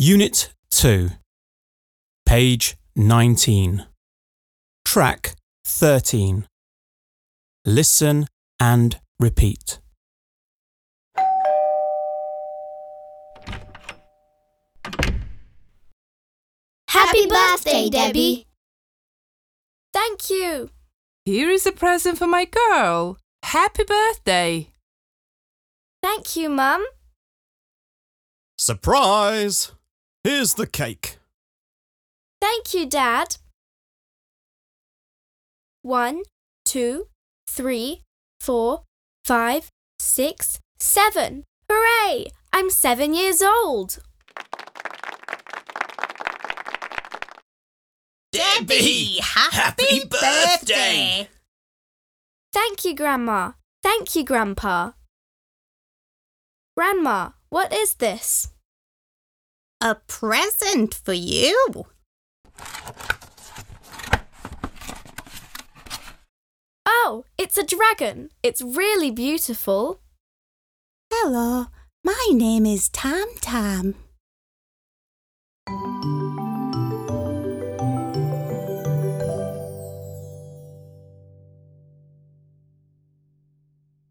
Unit 2, page 19, track 13. Listen and repeat. Happy birthday, Debbie! Thank you. Here is a present for my girl. Happy birthday! Thank you, Mum. Surprise! Here's the cake. Thank you, Dad. 1, 2, 3, 4, 5, 6, 7. Hooray! I'm 7 years old. Debbie, happy birthday! Thank you, Grandma. Thank you, Grandpa. Grandma, what is this? A present for you. Oh, it's a dragon. It's really beautiful. Hello, my name is Tam Tam.